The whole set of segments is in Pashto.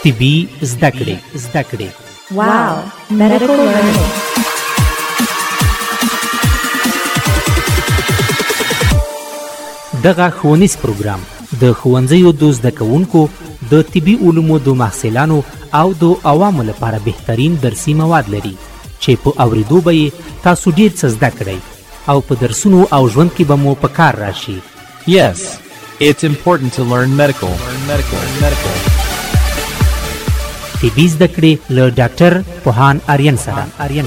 طبي زده کړې. Wow, medical learning. دغه ښوونیز پروګرام د ښوونځیو د زده کوونکو د طبي علومو د محصلانو او د عوامو لپاره بهترین درسي مواد لري چې په اوریدو به یې تاسو ډیر څه زده کړئ او په درسونو او ژوند کې به مو په کار راشي. Yes, it's important to learn medical. طبي زده کړې له ډاکټر پوهان آریان سره.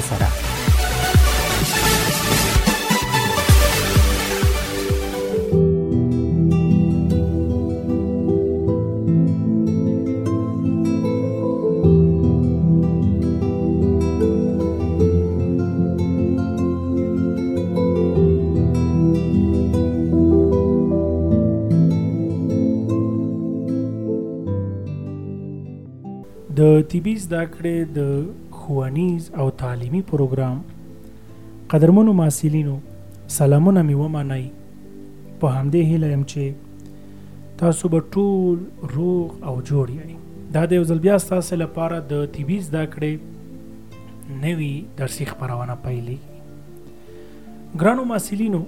د طبي زده کړې د ښوونیز او تعلیمي پروګرام قدرمنو محصلینو سلامونه مې ومنئ. په همدې هیله یم چې تاسو به ټول روغ او جوړ یئ. دا د یو ځل بیا ستاسو لپاره د طبي زده کړې نوي درسي خپرونه پیلېږي. ګرانو محصلینو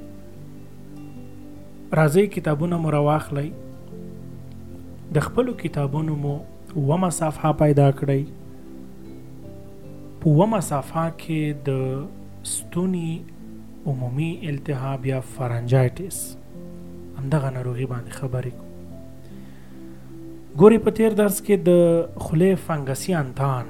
راځئ کتابونه مو راواخلئ. د خپلو کتابونو مو ومه صفحه پیدا کړئ. په ومه صفحه کې د ستوني عمومي التهاب یا فرنجایټس همدغه ناروغي باندې خبرې کوو. ګورې په تیر درس کې د خولې فنګسي انتان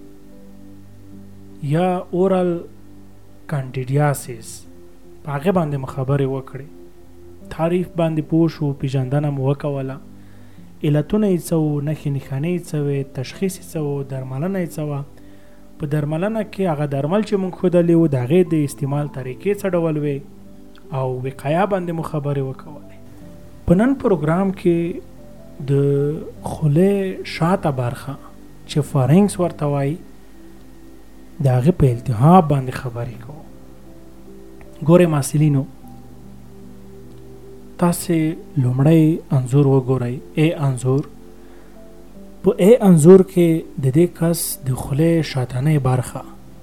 یا اورال کانډیډیاسیس په هغې باندې مو خبرې وکړې. تعریف باندې پوه شو، پیژندنه مو وکوله، علتونه یې څه وو، نښې نښانې یې څه وې، تشخیص یې څه وو، درملنه یې څه وه. په درملنه کې هغه درمل چې موږ ښودلي وو د هغې د استعمال طریقې څه ډول وې او وقایه باندې مو خبرې وکولې. په نن پروګرام کې د خولې شاته برخه چې فارنکس ورته وایي د هغې په التهاب باندې خبرې کوو. ګورې محصلینو تاسې لومړی انځور وګورئ. انځور په انځور کې د دې کس د خولې شاتنۍ برخه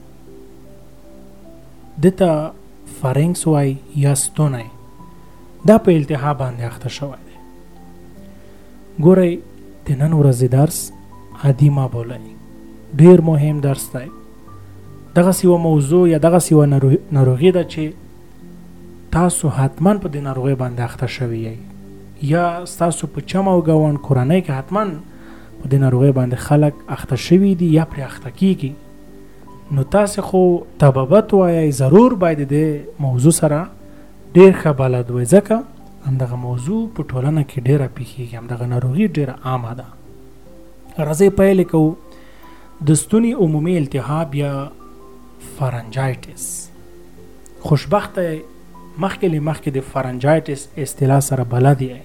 دته فارنکس وای یا ستونی دا په التهاب باندې اخته شوی دی. ګورئ د نن ورځې درس عادي ما بولئ، ډیر مهم درس دی. دغسې یوه موضوع یا دغسې یوه ناروغي ده چې تاسو حتما په دې ناروغۍ باندې اخته شوي یئ یا ستاسو په چم او ګاونډ کورنۍ کې حتما په دې ناروغۍ باندې خلک اخته شوي دي یا پرې اخته کیږي. نو تاسې خو طبابت وایئ، ضرور باید د موضوع سره ډیر ښه بلد وئ، ځکه همدغه موضوع په ټولنه کې ډیره پیښیږي، همدغه ناروغي ډیره عامه ده. راځئ پیل کوو. د ستوني عمومي التهاب یا فرنجایټس. خوشبخته مخکې د فرنجایټس اصطلاح سره بلد یې.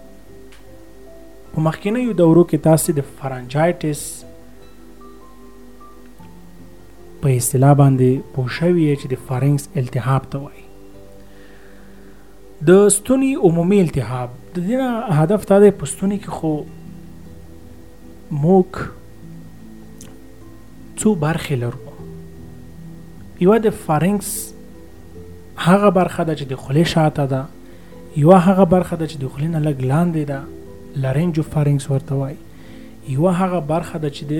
په مخکینیو دورو کې تاسې د فرنجایټس په اصطلاح باندې پوه شوي یې چې د فارنکس التهاب ته وایي. د ستوني عمومي التهاب د دې نه هدف دا دی په ستوني کې خو موږ څو برخې لرو. یوه د فارنکس هغه برخه ده چې د خولې شاته ده، یوه هغه برخه ده چې د خولې نه لږ لاندې ده، لارنجو فارنکس ورته وایي، یوه هغه برخه ده چې د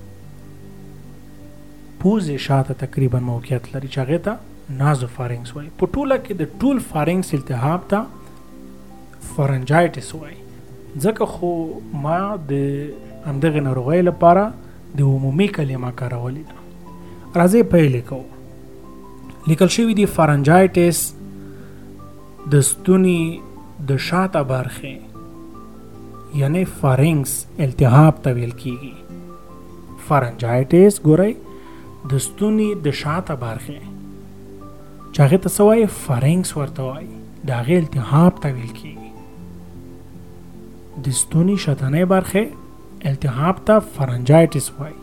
پوزې شاته تقریبا موقعیت لري چې هغې ته نازو فارنکس وایي. په ټوله کې د ټول فارنکس التهاب ته فرنجایټس وایي. ځکه خو ما د همدغې ناروغۍ لپاره د عمومي کلمه کارولې ده. راځئ پیل کوو. لیکل شوي دي فرنجایټس د ستوني د شاته برخې یعنی فارنکس التهاب ته ویل کیږي. فرنجایټس ګورئ د ستوني د شاته برخې چې هغې ته څه وایي فارنکس ورته وایي د هغې التهاب ته ویل کیږي. د ستوني شاتنۍ برخې التهاب ته فرنجایټس وایي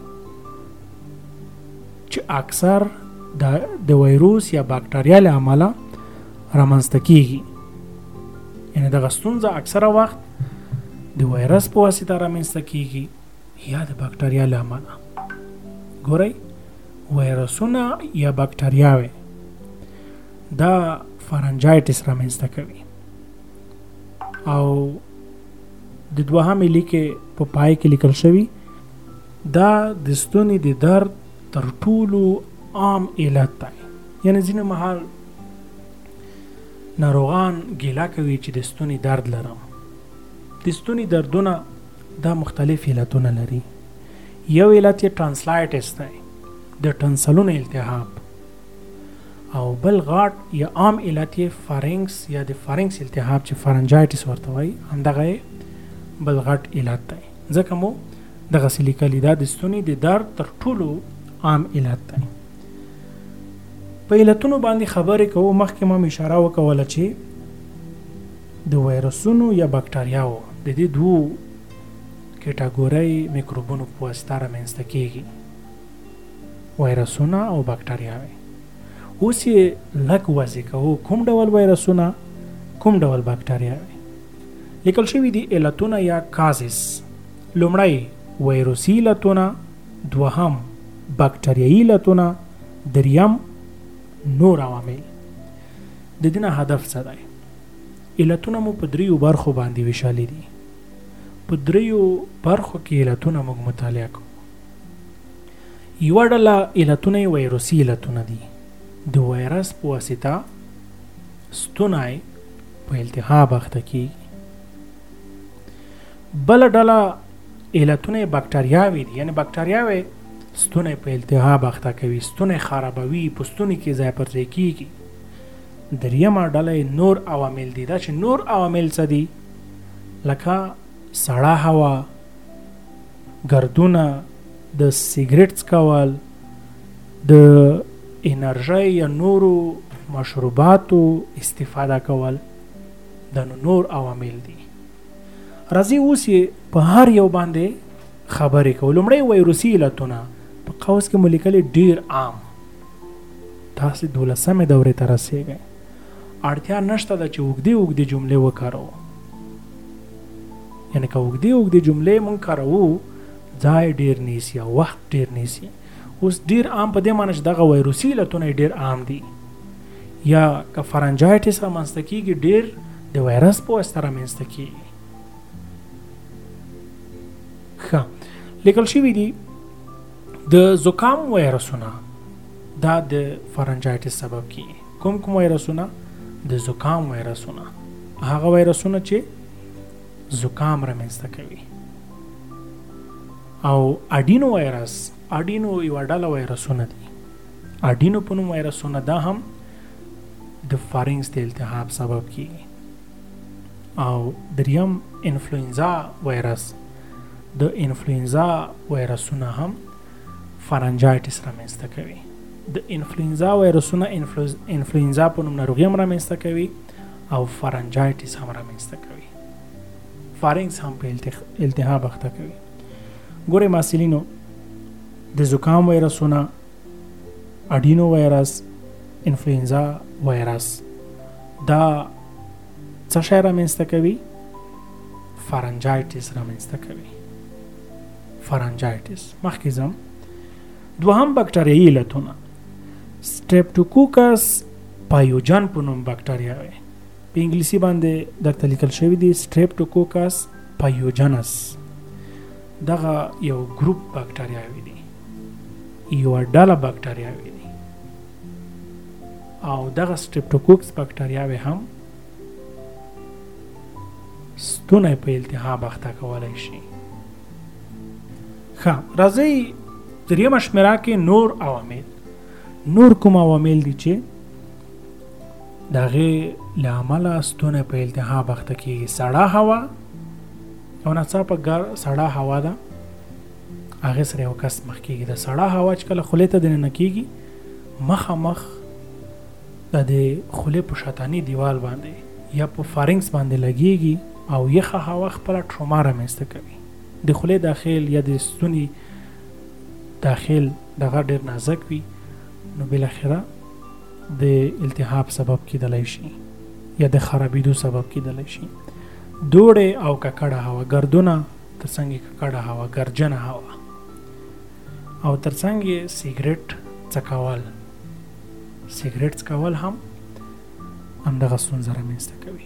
چې اکثر د ویروس یا باکتریا له امله رامنځته کیږي. یعنی دغه ستونزه اکثره وخت د وایرس په واسطه رامنځته کیږي یا د بکټریا له امله. ګورئ وایرسونه یا بکټریاوې دا فرنجایټس رامنځته کوي او د دوهمې لیکې په پای کې لیکل شوي دا د ستوني د درد تر ټولو عام علت دی. یعنی ځینې مهال ناروغان ګیله کوي چې د ستوني درد لرم. د ستوني دردونه دا مختلف علتونه لري. یو علت یې ټرانسلایټس دی، د ټنسلونو التهاب، او بل غاټ یا عام علت یې فارنکس یا د فارنکس التهاب چې فرنجایټس ورته وایي، همدغه بل غټ علت دی. ځکه مو دغسې لیکلي دا د ستوني د درد تر ټولو عام علت دی. په علتونو باندې خبرې کوو. مخکې ما اشاره وکوله چې د وایرسونو یا بکټریاو د دې دوو کټګورۍ میکروبونو په واسطه رامنځته کیږي، وایرسونه او بکټریاوې. اوس یې لږ واضح کوو کوم ډول وایرسونه، کوم ډول بکټریاوې. لیکل شوي دي علتونه یا کازز. لومړی وایرسي علتونه، دوهم بکټریایي علتونه، دریم نور عوامل. د دې نه هدف څه دی؟ علتونه مو په دریو برخو باندې ویشلي دي. په دریو برخو کې علتونه موږ مطالعه کوو. یوه ډله علتونه یې وایرسي علتونه دي. د وایرس په واسطه ستونی په التهاب اخته کیږي. بله ډله علتونه یې بکټریاوې دي. یعنی بکټریاوې ستونی په التهاب اخته کوي، ستونی خرابوي، په ستوني کې ځای پر ځای کیږي. دریمه ډله نور عوامل دي. دا چې نور عوامل څه دي؟ لکه سړه هوا، ګردونه، د سیګریټ څکول، د انرژۍ یا نورو مشروباتو استفاده کول، دا نور عوامل دي. راځي اوس یې په هر یو باندې خبرې کوو. لومړی وایرسي علتونه په قوس کې مو لیکلي ډېر عام. تاسې 12مې دورې ته رسېږئ، اړتیا نشته ده چې اوږدې اوږدې جملې وکاروو. یعنې که اوږدې اوږدې جملې مونږ کاروو ځای ډېر نیسي او وخت ډېر نیسي. اوس ډېر عام په دې معنی چې دغه وایرسي علتونه ډېر عام دي. یا که فرنجایټس رامنځته کېږي ډېر د وایرس په واسطه رامنځته کېږي. ښه، لیکل شوي دي د زکام وایرسونه دا د فرنجایټس سبب کېږي. کوم کوم وایرسونه؟ د زکام وایرسونه، هغه وایرسونه چې زکام رامنځته کوي. او اډینو وایرس، اډینو یوه ډله وایرسونه دي. اډینو په نوم وایرسونه دا هم د فارنکس د التهاب سبب کېږي. او دریم انفلوئنزا وایرس، د انفلوئنزا وایرسونه هم فرنجایټس رامنځته کوي. د انفلوئنزا وایرسونه انفلوئنزا په نوم ناروغي هم رامنځته کوي او فرنجایټس هم رامنځته کوي. فارنکس هم په التهاب اخته کوي. ګورئ محصلینو، د زکام وایرسونه، اډینو وایرس، انفلوئنزا وایرس دا څه شی رامنځته کوي؟ فرنجایټس رامنځته کوي. فرنجایټس. مخکې ځم. دوهم بکټریایي علتونه، سټریپټوکوکس پایوجن په نوم بکټریاوې. په انګلیسي باندې درته لیکل شوي دي سټریپټوکوکس پایوجنس. دغه یو ګروپ بکټریاوې دي، یوه ډله بکټریاوې دي. او دغه سټریپټوکوکس بکټریاوې هم ستونی په التهاب اخته کولی شي. ښه، راځئ دریمه شمېره کې نور عوامل. نور کوم عوامل دي چې د هغې له امله ستونی په التهاب اخته کېږي؟ سړه هوا او ناڅاپه سړه هوا ده، هغې سره یو کس مخ کېږي. د سړه هوا چې کله خولې ته دننه کېږي، مخامخ د دې خولې په شاتاني دیوال باندې یا په فارنکس باندې لګېږي او یخه هوا خپله ټروما رامنځته کوي. د خولې داخل یا د ستوني داخل دغه ډېر نازک وي، نو بالاخره د التهاب سبب کېدلی شي یا د خرابېدو سبب کېدلی شي. دوړې او ککړه هوا، ګردونه ترڅنګ یې ککړه هوا، ګرجنه هوا، او ترڅنګ یې سیګریټ څکول. سیګریټ څکول هم همدغه ستونزه رامنځته کوي.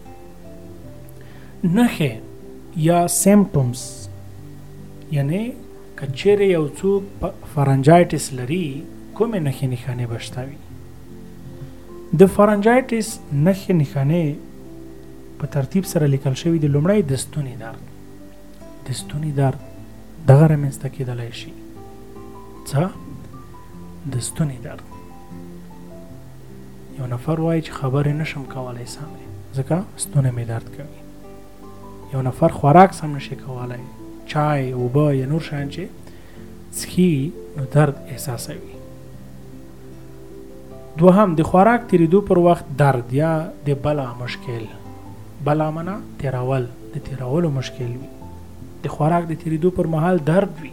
نښې یا سیمپټومز، یعنی که چیرې یو څوک فرنجایټس لري، کومې نښې نښانې به شته وي؟ د فرنجایټس نښې نښانې په ترتیب سره لیکل شوي دي. لومړی د ستوني درد. د ستوني درد دغه رامنځته کېدلی شي. څه؟ د ستوني درد. یو نفر وایي چې خبرې نشم کولی سمې ځکه ستونی مې درد کوي. یو نفر خوراک سم نشي کولی، چای، اوبه یا نور شیان چې څښي نو درد احساسوي. دوهم د خوراک تیریدو پر وخت درد یا د بلع مشکل. بلع معنا تیرول، د تیرولو مشکل وي. د خوراک د تیریدو پر مهال درد وي.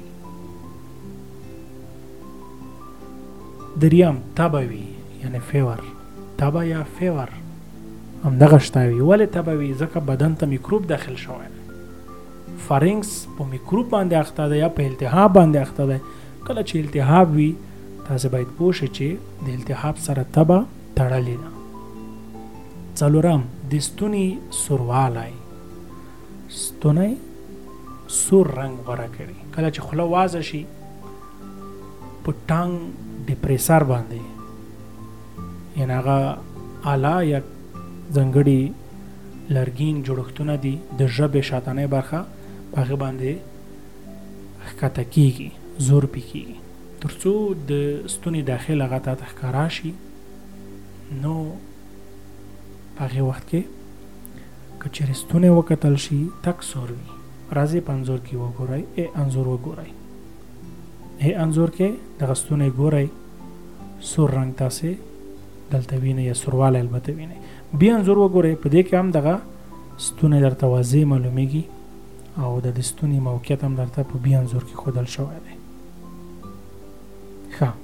دریم تبه وي، یعنی فیور. تبه یا فیور همدغه شته وي. ولې تبه وي؟ ځکه بدن ته میکروب داخل شوی دی. فارنکس په میکروب باندې اخته ده یا په التهاب باندې اخته ده. کله چې التهاب وي تاسو باید پوه شئ چې د التهاب سره تبه تړلې ده. څلورم د ستوني سوروالی. ستونی سور رنګ غوره کوي. کله چې خوله وازه شي په ټنګ ډیپریسر باندې، یعنی هغه آله یا ځانګړي لرګین جوړښتونه دي د ژبې شاتنۍ برخه، په هغې باندې ښکته کېږي، زور پې کېږي تر څو د ستوني داخل هغه ته ښکاره شي. نو په هغې وخت کې که چېرې ستونی وکتل شي تک سور وي. راځئ په انځور کې وګورئ. انځور وګورئ. انځور کې دغه ستونی ګورئ، سور رنګ تاسې دلته وینئ یا سوروالی البته وینئ. بیا انځور وګورئ، په دې کې هم دغه ستونی درته واضح معلومیږي او د ستوني موقعیت هم درته په بیا انځور کې ښودل شوی دی. ښه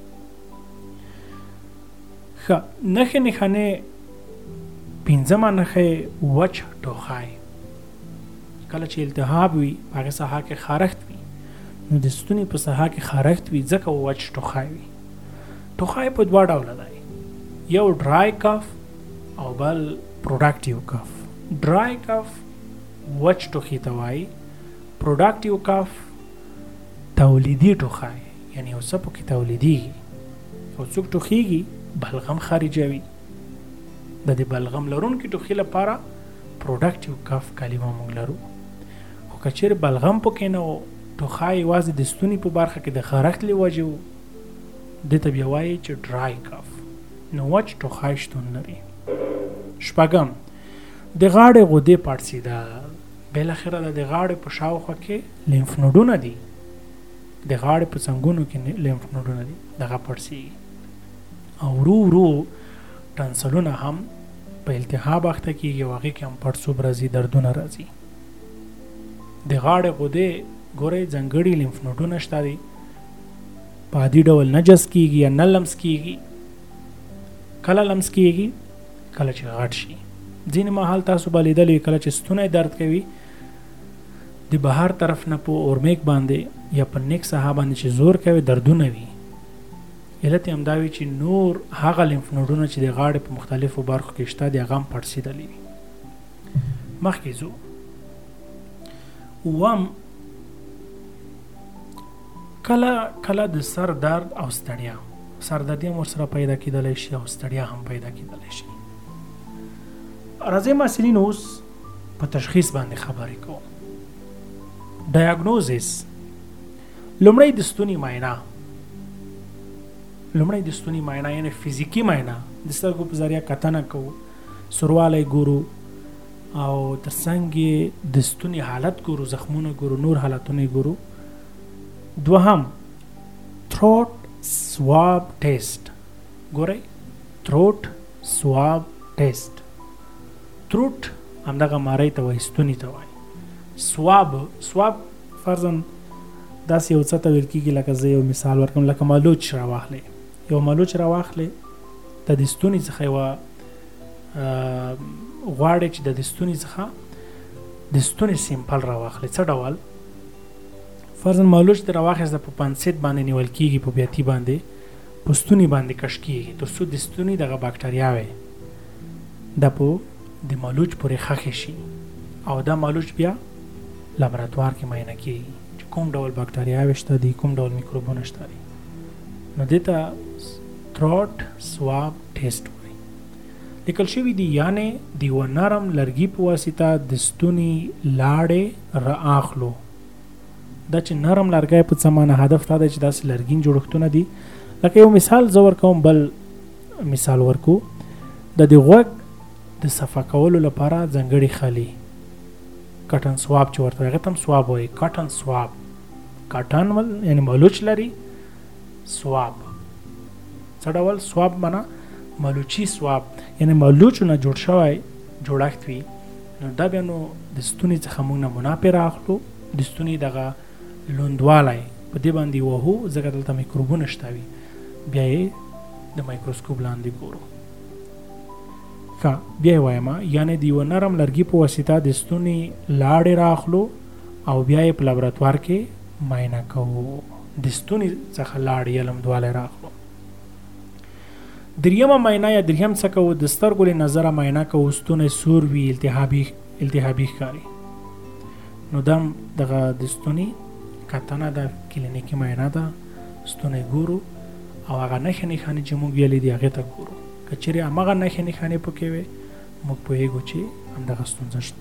نښې نښانې. پنځمه نښه وچ ټوخی. کله چې التهاب وي په هغې ساحه کې خارښت وي، نو د ستوني په ساحه کې خارښت وي ځکه وچ ټوخی وي. ټوخی په دوه ډوله دی، یو ډرای کف او بل پروډکټیو کف. ډرای کف وچ ټوخي ته وایي. پروډکټیو کف تولیدي ټوخی، یعنی یو څه پکې تولیدېږي. یو څوک ټوخیږي بلغم خارجوي. د دې بلغم لرونکي ټوخي لپاره پروډکټیو کف کلمه موږ لرو. خو که چېرې بلغم پکې نه و، ټوخی یوازې د ستوني په برخه کې د خارښت له وجې و، دې ته بیا وایي چې ډرای کف. نو وچ ټوخی شتون لري. شپږم د غاړې غدې پړسېدل. بالاخره د غاړې په شاوخوا کې لیمف نوډونه دي، د غاړې په څنګونو کې لیمف نوډونه دي، دغه پړسېږي. او ورو ورو ټنسلونه هم په التهاب اخته کېږي او هغې کې هم پړسوب راځي، دردونه راځي. د غاړې غدې ګورئ ځانګړي لیمف نوډونه شته دي، په عادي ډول نه جذب کېږي یا نه لمس کېږي. کله لمس کېږي؟ کله چې غټ شي. ځینې مهال تاسو به لیدلی کله چې ستونی درد کوي د بهر طرف نه په اورمیک باندې یا په نیک ساحه باندې چې زور کوي دردونه وي. علت یې همدا وي چې نور هغه لیمف نوډونه چې د غاړې په مختلفو برخو کې شته د هغه هم پړسېدلي وي. مخکې ځو. اووم کله د سر درد او ستړیا. سر درد هم ورسره پیدا کېدلی شي او ستړیا هم پیدا کېدلی شي. راځئ محصلین اوس په تشخیص باندې خبرې کوو. ډایګنوزس. لومړی د ستوني معاینه. لومړی د ستوني معاینه یعنی فزیکي معاینه. د سترګو په ذریعه کتنه کوو، سوروالی ګورو او ترڅنګ یې د ستوني حالت ګورو، زخمونه ګورو، نور حالتونه ګورو. دوهم تھروټ سواب ټیسټ. ګورئ تھروټ سواب ټیسټ. تھروټ همدغه ماری ته وایي، ستوني ته وایي. سواب فرضاً داسې یو څه ته ویل کېږي، لکه زه یو مثال ورکړم، لکه مالوچ راواخلئ. یو مالوچ راواخلئ، د دې ستوني څخه یوه غواړئ چې د دې ستوني څخه د ستوني سیمپل راواخلئ. څه ډول؟ فرضاً مالوچ د راواخیست په پنسیت باندې نیول کېږي، په بیاتي باندې په ستوني باندې کش کېږي تر څو د ستوني دغه باکټریاوې دا په د مالوچ پورې ښخې شي او دا مالوچ بیا لابراتوار کې معاینه کېږي چې کوم ډول باکټریاوې شته دي، کوم ډول میکروبونه شته دي. نو دې ته تروټ سواب ټیسټ وایي. لیکل شوي دي یعنې د یوه نرم لرګي په واسطه د ستوني لاړې رااخلو. دا چې نرم لرګی په څه معنی هدف دا دی چې داسې لرګین جوړښتونه دي. لکه یو مثال زه ورکوم، بل مثال ورکو. د دې غوږ د صفا کولو لپاره ځانګړي خلي کټن سواب چې ورته هغه ته هم سواب وایي. کټن سواب، کټن یعنی مالوچ لري، سواب څه ډول؟ سواب معنا مالوچي سواب یعنی مالوچو نه جوړ شوی جوړښت وي. نو دا بیا نو د ستوني څخه موږ نمونه پرې رااخلو، د ستوني دغه لوندوالی په دې باندې وهو ځکه دلته میکروبونه شته وي، بیا یې د مایکروسکوپ لاندې ګورو. ښه بیا یې وایم، یعنې د یوه نرم لرګي په واسطه د ستوني لاړې رااخلو او بیا یې په لابراتوار کې معاینه کوو. د ستوني څخه لاړې یا لمدوالی رااخلو. دریمه معاینه یا دریم څه کوو؟ د سترګو له نظره معاینه کوو. ستونی سور وي، التهابي ښکاري، نو دا دغه د ستوني کتنه ده، کلینیکي معاینه ده. ستونی ګورو او هغه نښې نښانې چې موږ ویلې دي هغې ته ګورو. که چیرې همغه نښې نښانې پکې وي موږ پوهېږو چې همدغه ستونزه شته.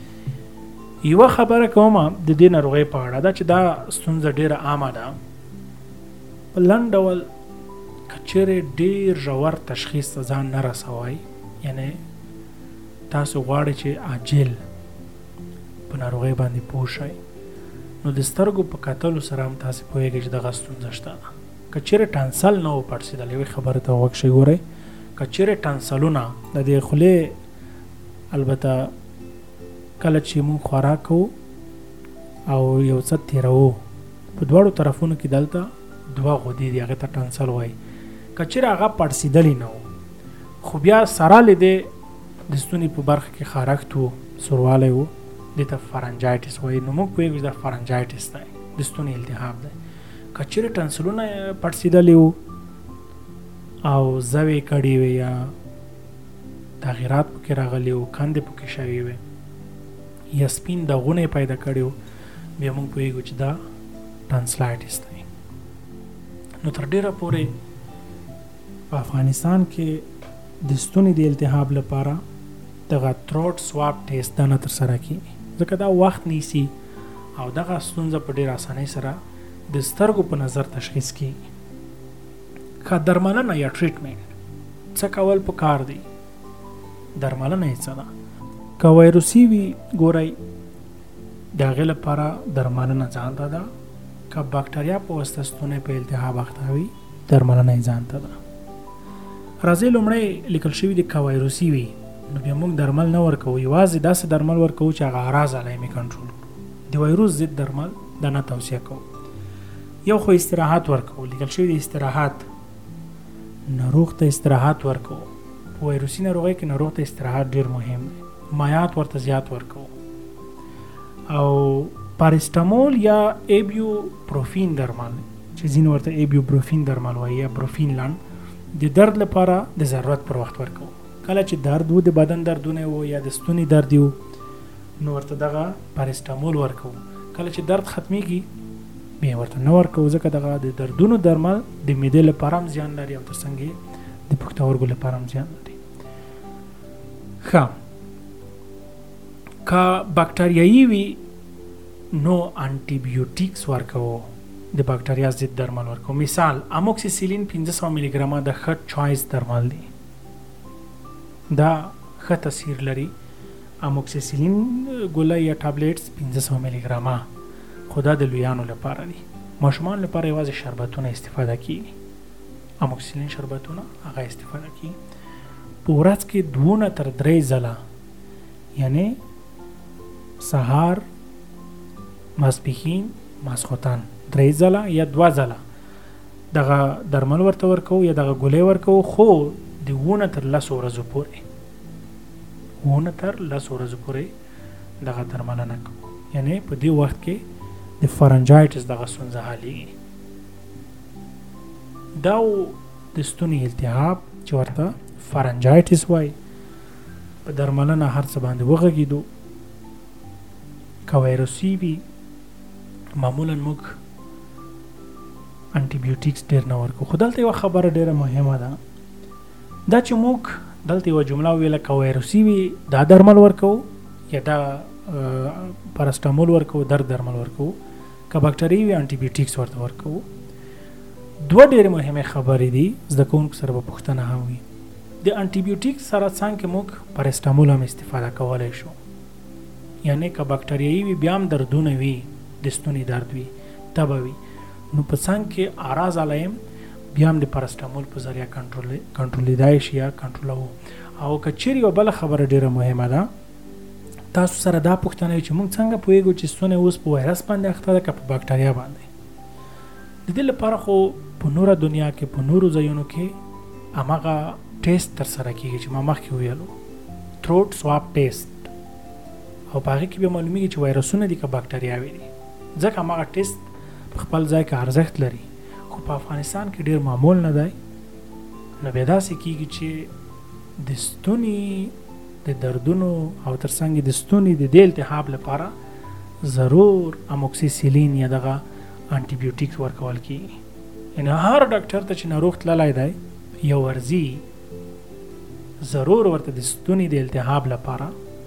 یوه خبره کوم د دې ناروغۍ په اړه، دا چې دا ستونزه ډېره عامه ده. په لنډ ډول که چیرې ډېر ژور تشخیص ته ځان نه رسوئ، یعنې تاسو غواړئ چې عاجل په ناروغۍ باندې پوه شئ، نو د سترګو په کتلو سره هم تاسې پوهېږئ چې دغه ستونزه شته. که چیرې ټنسل نه و پړسېدلی، یوې خبرې ته غوږ شئ. ګورئ، که چیرې ټنسلونه د دې خولې، البته کله چې موږ خوراک کوو او یو څه تېروو په دواړو طرفونو کې دلته دوه غدې دي، هغې ته ټنسل وایي. که چیرې هغه پړسېدلی نه و خو بیا سره له دې د ستوني په برخه کې خارښت و، سوروالی و، دې ته فرنجایټس وایي. نو موږ پوهېږو چې دا فرنجایټس دی، د ستوني التهاب دی. که چیرې ټنسلونه پړسېدلي وو او زوې کړې وې یا تغیرات پکې راغلي وو، کندې پکې شوي وې یا سپین دغونه یې پیدا کړي وو، بیا موږ پوهېږو چې دا ټنسلایټس دی. نو تر ډېره پورې په افغانستان کې د ستوني د التهاب لپاره دغه تروټ سواب ټیسټ دا نه ترسره کېږي، ځکه دا وخت نیسي او دغه ستونزه په ډېر اسانۍ سره د سترګو په نظر تشخیص کېږي. که درملنه یا ټریټمنټ څه کول پکار دی؟ درملنه یې څه ده؟ که وایروسي وي، ګورئ د هغې لپاره درملنه ځانته ده. که باکټریا په واسطه ستونی په التهاب اخته وي، درملنه یې ځانته ده. راځئ لومړی لیکل شوي دي که وایروسي وي نو بیا موږ درمل نه ورکوو، یوازې داسې درمل ورکوو چې هغه اعراض علایمې کنټرول کړو. د وایروس ضد درمل دا نه توصیه کوو. یو خو استراحت ورکوو، لیکل شوي دی استراحت، ناروغ ته استراحت ورکوو. په وایروسي ناروغۍ کې ناروغ ته استراحت ډېر مهم دی. مایات ورته زیات ورکوو او پارسټامول یا ایبیوپروفین درمل چې ځینې ورته ایبیوپروفین درمل وایي یا پروفین لنډ، د درد لپاره د ضرورت پر وخت ورکوو. کله چې درد و، د بدن دردونه و یا د ستوني درد و، نو ورته دغه پارسټامول ورکوو. کله چې درد ختمیږي بیا ورته نه ورکوو، ځکه دغه د دردونو درمل د معدې لپاره هم زیان لري او ترڅنګ یې د پښتورګو لپاره هم زیان لري. ښه، که باکټریایي وي نو انټي بیوټیکس ورکوو، د باکټریا ضد درمل ورکوو. مثال اموکسیسیلین 500 ملي ګرامه د ښه چوایس درمل دی، دا ښه تاثیر لري. اموکسیسیلین ګوله یا ټابلیټس 500 ملي ګرامه، خو دا د لویانو لپاره دي. ماشومان لپاره یوازې شربتونه استفاده کیږي، اموکسیسیلین شربتونه هغه استفاده کیږي. په ورځ کې 2 تر 3 ځله، یعنی سهار، ماسپښین، ماسخوتن 3 ځله یا 2 ځله دغه درمل ورته ورکوو یا دغه ګولۍ ورکوو، خو د 1 تر 10 ورځو پورې دغه درملنه کوو، یعنی په دې وخت کې د فرنجایټس دغه ستونزه حلیږي. دا د ستوني التهاب چې ورته فرنجایټس وایي، په درملنه هر څه باندې وغږېدو. که وایرسي وي معمولا موږ انټي بیوټیکس ډېر نه ورکوو. خو دلته یوه خبره ډېره مهمه ده، دا چې موږ دلته یوه جمله وویله که وایرسي وي دا درمل ورکوو یا دا پاراسټامول ورکوو، درد درمل ورکوو. که باکټري وي انټي بیوټیکس ورته ورکوو. دوه ډېرې مهمې خبرې دي، زده کوونکو سره به پوښتنه هم وي. د انټي بیوټیکس سره څنګه موږ پاراسټامول هم استفاده کولی شو، یعنی که باکټریایي وي بیا هم دردونه وي، د ستوني درد وي، تبه وي، نو په څنګ کې اعراض علایم بیا هم د پاراسټامول په ذریعه کنټرولیدای شي یا کنټرولوو. او که چیرې یوه بله خبره ډېره مهمه ده، تاسو سره دا پوښتنه وي چې موږ څنګه پوهېږو چې ستونی اوس په وایرس باندې اخته ده که په باکټریا باندې. د دې لپاره خو په نوره دنیا کې په نورو ځایونو کې هماغه ټیسټ ترسره کېږي چې ما مخکې ویلو، تھروټ سواب ټیسټ، او په هغې کې بیا معلومیږي چې وایرسونه دي که باکټریاوې دي. ځکه هماغه ټیسټ په خپل ځای کې ارزښت لري، خو په افغانستان کې ډېر معمول نه دی. نو بیا داسې کېږي چې د ستوني د دردونو او ترڅنګ د ستوني د دې التهاب لپاره ضرور اموکسیسیلین یا دغه انټي بیوټیکس ورکول کېږي. یعنې هر ډاکټر ته چې ناروغ تللی دی یو ورځي ضرور ورته د ستوني د التهاب لپاره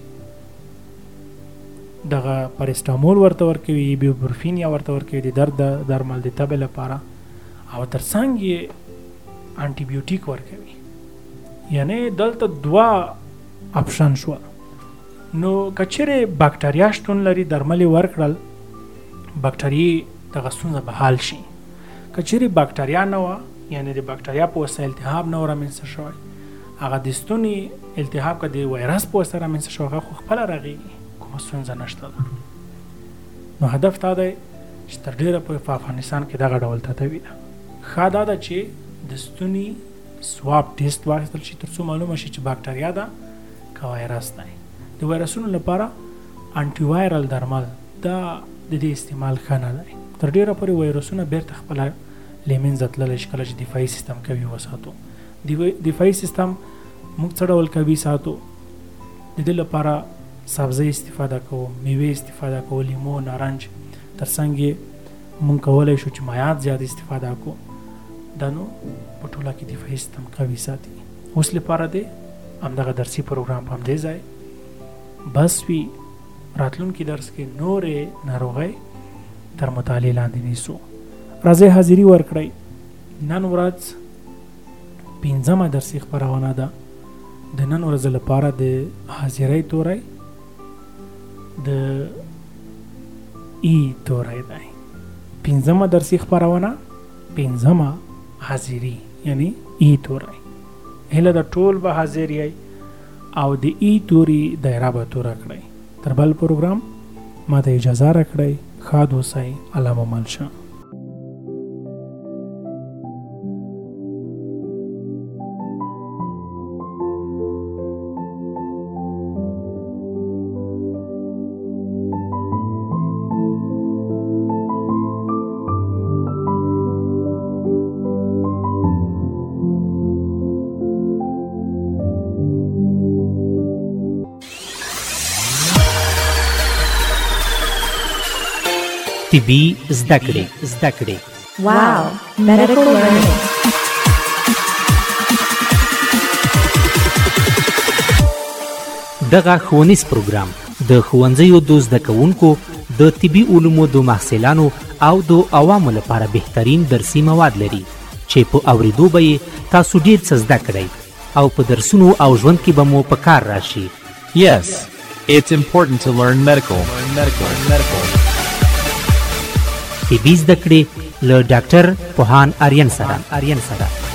دغه پاراسټامول ورته ورکوي، ایبوپروفین یا ورته ورکوي د درد درمل د تبې لپاره، او ترڅنګ یې انټي بیوټیک ورکوي. یعنی دلته دوه اپشن شو. نو که چیرې باکټریا شتون لري درمل یې ورکړل، باکټري دغه ستونزه به حل شي. که چیرې باکټریا نه وه، یعنی د باکټریا په واسطه التهاب نه و رامنځته شوی، هغه د ستوني التهاب که د وایرس په واسطه رامنځته شوی، هغه خو خپله رغېږي، کومه ستونزه نشته ده. نو هدف دا دی چې تر ډېره پورې په افغانستان کې دغه ډول تداوي ده. ښه دا ده چې د ستوني سواب ټیسټ واخیستل شي تر څو معلومه شي چې باکټریا ده که وایرس دی. د وایرسونو لپاره انټي وایرل درمل دا د دې استعمال ښه نه دی. تر ډېره پورې وایرسونه بیرته خپله له منځه تللی شي کله چې دفاعي سیستم قوي وساتو. دفاعي سیستم موږ څه ډول قوي ساتو؟ د دې لپاره سبزی استفاده کوو، میوې استفاده کوو، لیمو، نارنج، ترڅنګ یې موږ کولی شو چې مایعات زیات استفاده کوو. دا نو په ټوله کې دفاعي سیستم قوي ساتي. اوس لپاره دی همدغه درسي پروګرام په همدې ځای بس وي. راتلونکي درس کې نورې ناروغۍ تر مطالعې لاندې نیسو. راځئ حاضري ورکړئ. نن ورځ 5مه درسي خپرونه ده. د نن ورځ لپاره د حاضرۍ توری د ای توری دی. 5مه درسي خپرونه، 5مه حاضري یعنی ای توری. هله د ټول به حاضر یې او د ای توري دایره به توره کړئ. تر بل پروګرام ما ته اجازه راکړئ. ښاد اوسئ. الله مو مل شه. طبي زده کړې. Wow, medical learning. دغه ښوونیز پروګرام د ښوونځیو د زده کوونکو د طبي علومو د محصلانو او د عوامو لپاره بهترین درسي مواد لري چې په اوریدو به یې تاسو ډېر څه زده کړئ او په درسونو او ژوند کې به مو په کار راشي. Yes, it's important to learn medical. طبي زده کړې له ډاکټر پوهان آریان سره